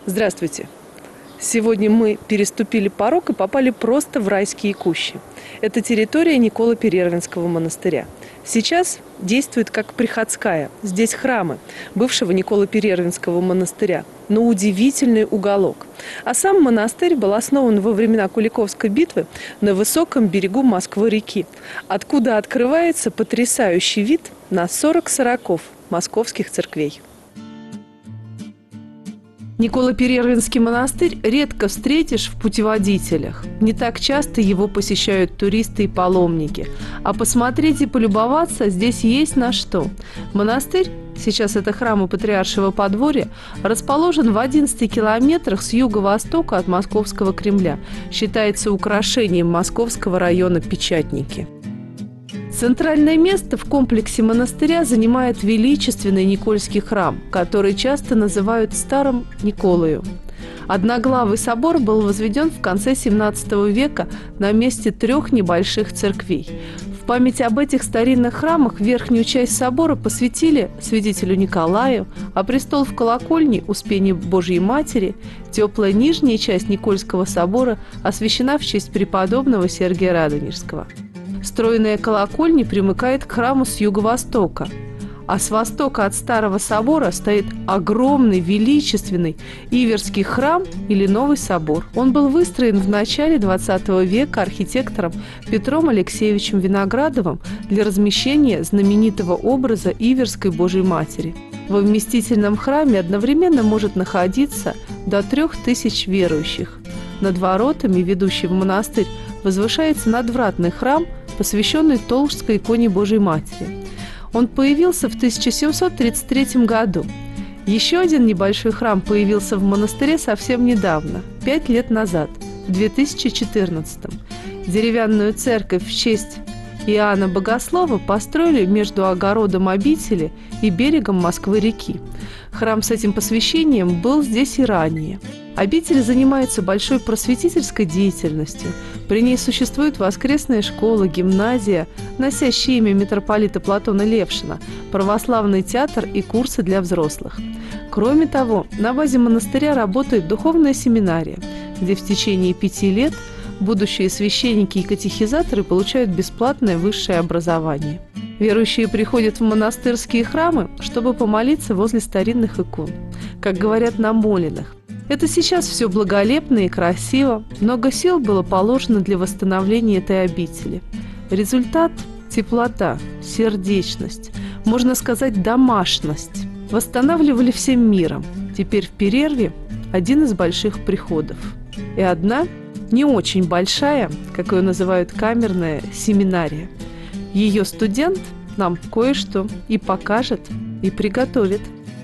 Здравствуйте! Сегодня мы переступили порог и попали просто в райские кущи. Это территория Николо-Перервинского монастыря. Сейчас действует как приходская. Здесь храмы бывшего Николо-Перервинского монастыря, но удивительный уголок. А сам монастырь был основан во времена Куликовской битвы на высоком берегу Москвы-реки, откуда открывается потрясающий вид на 40 сороков московских церквей. Николо-Перервинский монастырь редко встретишь в путеводителях. Не так часто его посещают туристы и паломники. А посмотреть и полюбоваться здесь есть на что. Монастырь, сейчас это храм у Патриаршего подворья, расположен в 11 километрах с юго-востока от Московского Кремля. Считается украшением московского района Печатники. Центральное место в комплексе монастыря занимает величественный Никольский храм, который часто называют Старым Николою. Одноглавый собор был возведен в конце XVII века на месте 3 небольших церквей. В память об этих старинных храмах верхнюю часть собора посвятили святителю Николаю, а престол в колокольне – Успению Божьей Матери. Теплая нижняя часть Никольского собора освящена в честь преподобного Сергия Радонежского. Стройная колокольня примыкает к храму с юго-востока, а с востока от Старого собора стоит огромный, величественный Иверский храм или Новый собор. Он был выстроен в начале XX века архитектором Петром Алексеевичем Виноградовым для размещения знаменитого образа Иверской Божьей Матери. Во вместительном храме одновременно может находиться до 3000 верующих. Над воротами, ведущими в монастырь, возвышается надвратный храм, посвященный Толжской иконе Божьей Матери. Он появился в 1733 году. Еще один небольшой храм появился в монастыре совсем недавно, 5 лет назад, в 2014. Деревянную церковь в честь Иоанна Богослова построили между огородом обители и берегом Москвы-реки. Храм с этим посвящением был здесь и ранее. Обитель занимается большой просветительской деятельностью. При ней существует воскресная школа, гимназия, носящая имя митрополита Платона Левшина, православный театр и курсы для взрослых. Кроме того, на базе монастыря работает духовная семинария, где в течение 5 лет будущие священники и катехизаторы получают бесплатное высшее образование. Верующие приходят в монастырские храмы, чтобы помолиться возле старинных икон, как говорят, намоленных. Это сейчас все благолепно и красиво, много сил было положено для восстановления этой обители. Результат – теплота, сердечность, можно сказать, домашность. Восстанавливали всем миром. Теперь в Перерве один из больших приходов. И одна, не очень большая, как ее называют, камерная семинария. Ее студент нам кое-что и покажет, и приготовит.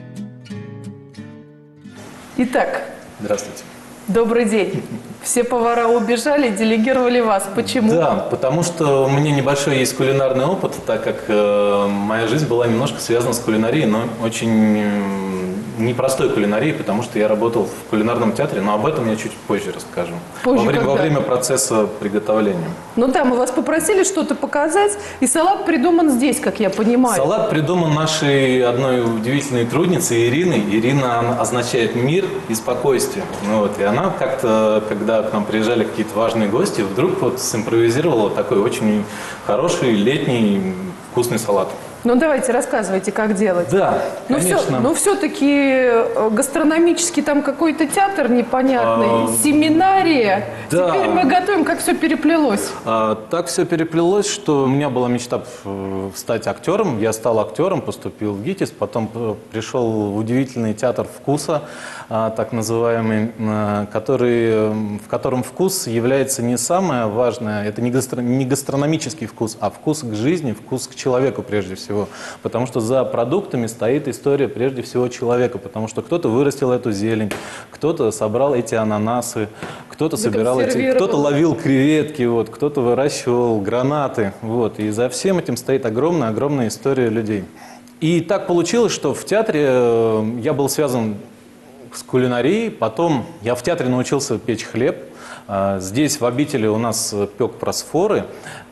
Итак, здравствуйте. Добрый день. Все повара убежали, делегировали вас. Почему? Да, потому что у меня небольшой есть кулинарный опыт, так как моя жизнь была немножко связана с кулинарией, но очень непростой кулинарией, потому что я работал в кулинарном театре, но об этом я чуть позже расскажу. Во время процесса приготовления. Ну да, мы вас попросили что-то показать, и салат придуман здесь, как я понимаю. Салат придуман нашей одной удивительной трудницей Ириной. Ирина означает мир и спокойствие. Ну, вот, и она как-то, когда к нам приезжали какие-то важные гости, вдруг вот симпровизировала такой очень хороший летний вкусный салат. Ну, давайте, рассказывайте, как делать. Да, конечно. Но все-таки гастрономический там какой-то театр непонятный, семинария. Да. Теперь мы готовим, как все переплелось. Так все переплелось, что у меня была мечта стать актером. Я стал актером, поступил в ГИТИС, потом пришел в удивительный театр вкуса, так называемый, в котором вкус является не самое важное, это не гастрономический вкус, а вкус к жизни, вкус к человеку прежде всего. Потому что за продуктами стоит история прежде всего человека, потому что кто-то вырастил эту зелень, кто-то собрал эти ананасы, кто-то собирал кто-то ловил креветки, вот, кто-то выращивал гранаты, вот, и за всем этим стоит огромная история людей. И так получилось, что в театре я был связан с кулинарией, потом я в театре научился печь хлеб. Здесь в обители у нас пек просфоры,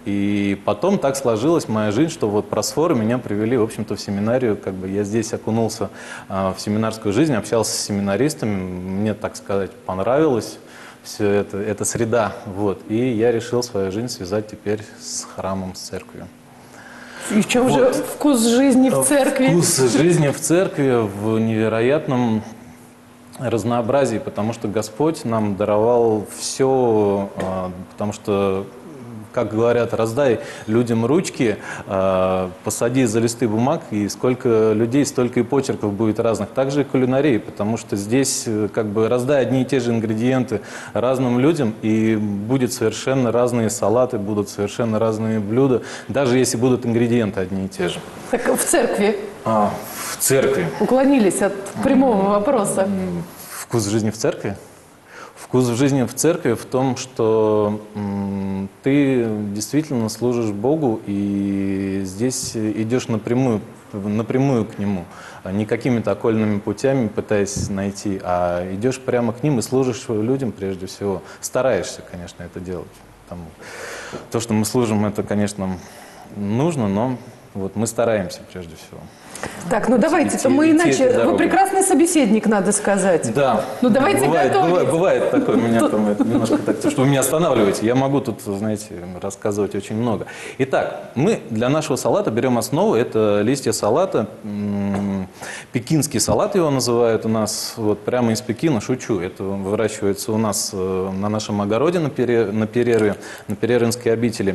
И потом так сложилась моя жизнь, что вот просфоры меня привели, в общем-то, в семинарию. Как бы я здесь окунулся в семинарскую жизнь, общался с семинаристами, мне, так сказать, понравилось все это, эта среда. Вот. И я решил свою жизнь связать теперь с храмом, с церковью. И в чем же вкус жизни в церкви? Вкус жизни в церкви в невероятном разнообразии, потому что Господь нам даровал все, потому что, как говорят, раздай людям ручки, посади за листы бумаг, и сколько людей, столько и почерков будет разных. Также и кулинарии, потому что здесь как бы раздай одни и те же ингредиенты разным людям, и будут совершенно разные салаты, будут совершенно разные блюда, даже если будут ингредиенты одни и те же. Так в церкви? В церкви. Уклонились от прямого вопроса. Вкус жизни в церкви? Вкус в жизни в церкви в том, что ты действительно служишь Богу, и здесь идешь напрямую к Нему, не какими-то окольными путями пытаясь найти, а идешь прямо к Ним и служишь людям прежде всего. Стараешься, конечно, это делать. То, что мы служим, это, конечно, нужно, но вот мы стараемся прежде всего. Так, ну давайте-то мы иначе... Вы прекрасный собеседник, надо сказать. Да. Ну давайте готовить. Бывает такое, меня там это немножко так, что вы меня останавливаете. Я могу тут, знаете, рассказывать очень много. Итак, мы для нашего салата берем основу, это листья салата, пекинский салат его называют у нас, вот прямо из Пекина, шучу. Это выращивается у нас на нашем огороде на перерыве, на Перервинской обители.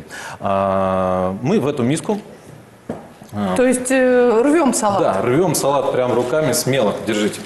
Мы в эту миску... То есть рвем салат? Да, рвем салат прям руками, смело, держите.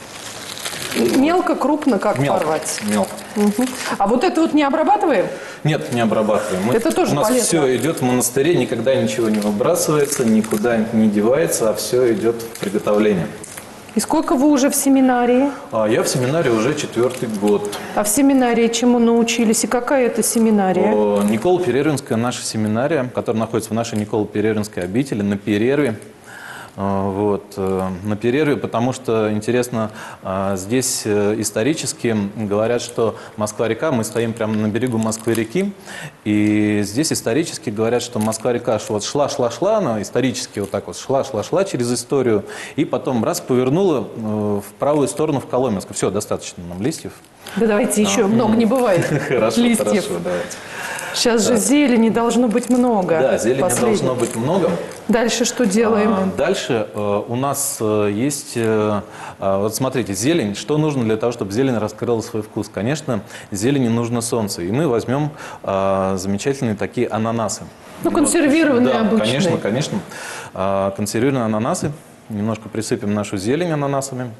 Мелко, крупно, как мелко, порвать? Мелко. Угу. А вот это вот не обрабатываем? Нет, не обрабатываем. Это тоже у нас полезно. все идет в монастыре, никогда ничего не выбрасывается, никуда не девается, а все идет в приготовление. И сколько вы уже в семинарии? Я в семинарии уже 4-й год. А в семинарии чему научились? И какая это семинария? Николо-Перервинская наша семинария, которая находится в нашей Николо-Перервинской обители на перерве. Вот, на перерве, потому что, интересно, здесь исторически говорят, что Москва-река, мы стоим прямо на берегу Москвы-реки, и здесь исторически говорят, что Москва-река вот шла, она исторически вот так вот шла через историю, и потом раз повернула в правую сторону в Коломенск. Все, достаточно нам листьев. Да давайте еще, много не бывает листьев. Хорошо, давайте. Сейчас же зелени должно быть много. Да, зелени должно быть много. Дальше что делаем? Дальше у нас есть, вот смотрите, зелень. Что нужно для того, чтобы зелень раскрыла свой вкус? Конечно, зелени нужно солнце. И мы возьмем замечательные такие ананасы. Ну, консервированные да, обычные. Конечно. Консервированные ананасы. Немножко присыпем нашу зелень ананасами.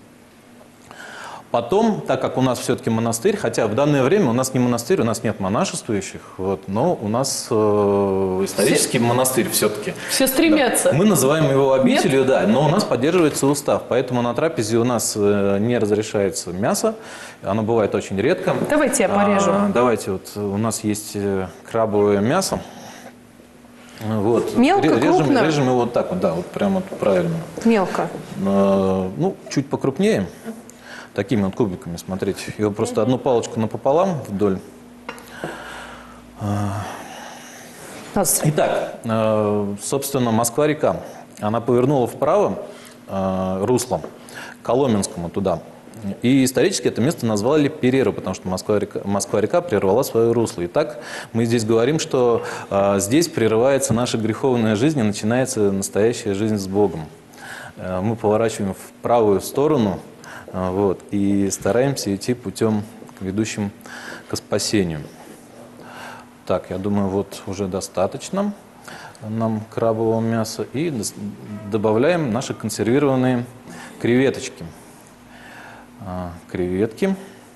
Потом, так как у нас все-таки монастырь, хотя в данное время у нас не монастырь, у нас нет монашествующих, вот, но у нас исторический монастырь все-таки. Все стремятся. Да. Мы называем его обителью, да, но у нас поддерживается устав, поэтому на трапезе у нас не разрешается мясо, оно бывает очень редко. Давайте я порежу. Давайте, вот у нас есть крабовое мясо. Вот. Мелко, крупно? Режем его вот так вот, да, вот прямо вот правильно. Мелко. Ну, чуть покрупнее. Такими вот кубиками, смотрите. Его просто одну палочку напополам вдоль. Итак, собственно, Москва-река. Она повернула вправо руслом, к Коломенскому туда. И исторически это место назвали Перерва, потому что Москва-река прервала свое русло. И так мы здесь говорим, что здесь прерывается наша греховная жизнь и начинается настоящая жизнь с Богом. Мы поворачиваем в правую сторону. Вот, и стараемся идти путем, ведущим к спасению. Так, я думаю, вот уже достаточно нам крабового мяса. И добавляем наши консервированные креветочки. Креветки.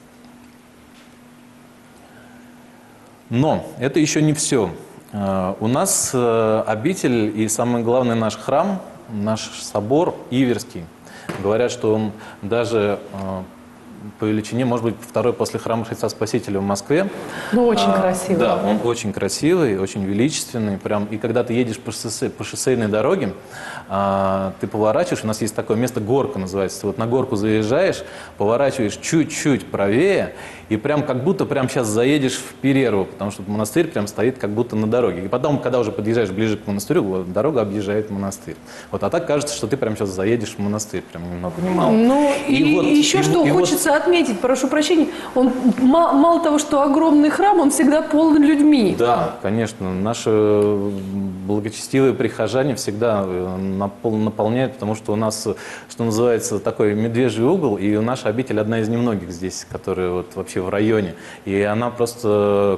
Но это еще не все. У нас обитель и, самый главный, наш храм, наш собор Иверский. Говорят, что он даже по величине, может быть, второй после храма Христа Спасителя в Москве. Ну, очень красивый. Да, он очень красивый, очень величественный. Прям. И когда ты едешь по шоссейной дороге, ты поворачиваешь, у нас есть такое место, горка называется. Ты вот на горку заезжаешь, поворачиваешь чуть-чуть правее, и прям как будто прям сейчас заедешь в Перерву, потому что монастырь прям стоит как будто на дороге. И потом, когда уже подъезжаешь ближе к монастырю, дорога объезжает монастырь. Вот, а так кажется, что ты прям сейчас заедешь в монастырь, прям ни много ни мало. Ну, и вот, еще что хочется отметить, прошу прощения, он мало того, что огромный храм, он всегда полон людьми. Да, конечно. Наши благочестивые прихожане всегда наполняют, потому что у нас, что называется, такой медвежий угол, и наша обитель одна из немногих здесь, которая вот вообще в районе. И она просто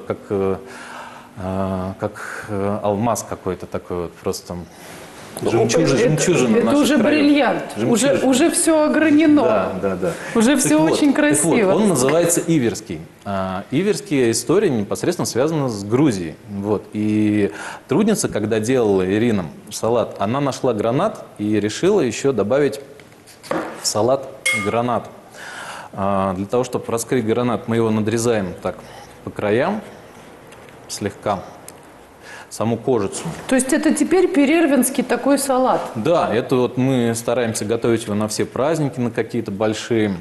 как алмаз какой-то такой вот, просто жемчужина. Это уже бриллиант, уже все огранено. Да. Уже все очень красиво. Вот, он называется Иверский. Иверская история непосредственно связана с Грузией. Вот. И трудница, когда делала Ирина салат, она нашла гранат и решила еще добавить в салат гранат. Для того, чтобы раскрыть гранат, мы его надрезаем так по краям, слегка, саму кожицу. То есть это теперь перервинский такой салат? Да, это вот мы стараемся готовить его на все праздники, на какие-то большие,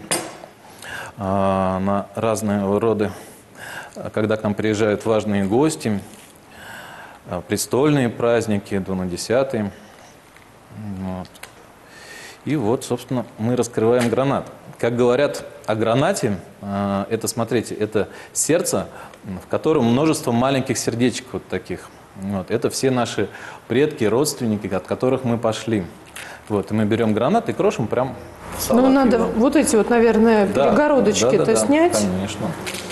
на разные роды, когда к нам приезжают важные гости, престольные праздники, Дуна-10. Вот. И вот, собственно, мы раскрываем гранат. Как говорят о гранате, это, смотрите, это сердце, в котором множество маленьких сердечек вот таких. Вот. Это все наши предки, родственники, от которых мы пошли. Вот. И мы берем гранат и крошим прям в салат. Ну, надо его. вот эти вот, наверное, перегородочки-то снять. Конечно.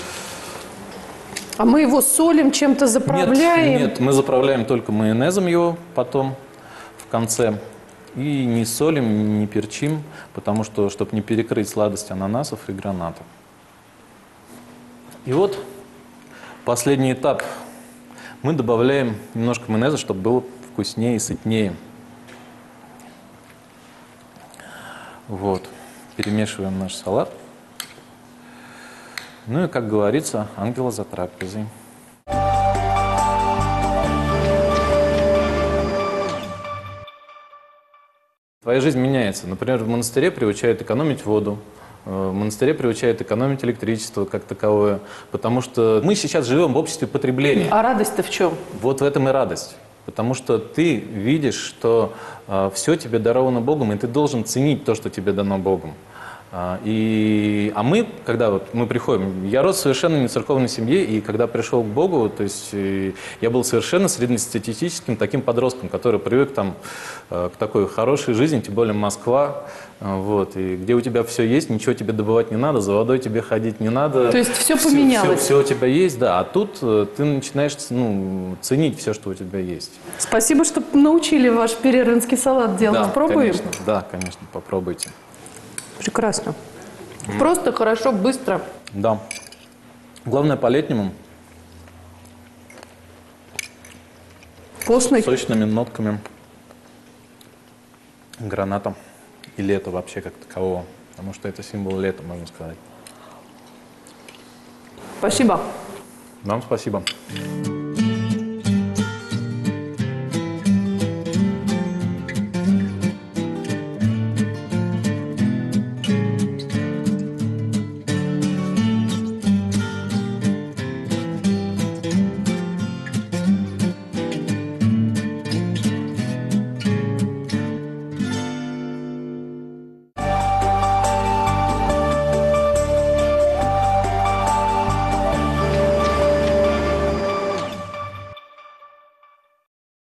А мы его солим, чем-то заправляем? Нет, мы заправляем только майонезом его потом, в конце. И не солим, не перчим, потому что, чтобы не перекрыть сладость ананасов и граната. И вот последний этап. Мы добавляем немножко майонеза, чтобы было вкуснее и сытнее. Вот. Перемешиваем наш салат. Ну и, как говорится, ангела за трапезой. Твоя жизнь меняется. Например, в монастыре приучают экономить воду, в монастыре приучают экономить электричество как таковое, потому что мы сейчас живем в обществе потребления. А радость-то в чем? Вот в этом и радость. Потому что ты видишь, что все тебе даровано Богом, и ты должен ценить то, что тебе дано Богом. А мы, когда вот мы приходим, я рос в совершенно не церковной семье, и когда пришел к Богу, то есть я был совершенно среднестатистическим таким подростком, который привык там к такой хорошей жизни, тем более Москва, вот, и где у тебя все есть, ничего тебе добывать не надо, за водой тебе ходить не надо. То есть все поменялось? Все у тебя есть, да, а тут ты начинаешь ценить все, что у тебя есть. Спасибо, что научили ваш перервинский салат делать. Да, Пробуем? конечно, да, конечно, попробуйте. Прекрасно. Просто хорошо, быстро. Да. Главное по-летнему. Вкусный. С сочными нотками граната и лета вообще как такового. Потому что это символ лета, можно сказать. Спасибо. Вам спасибо.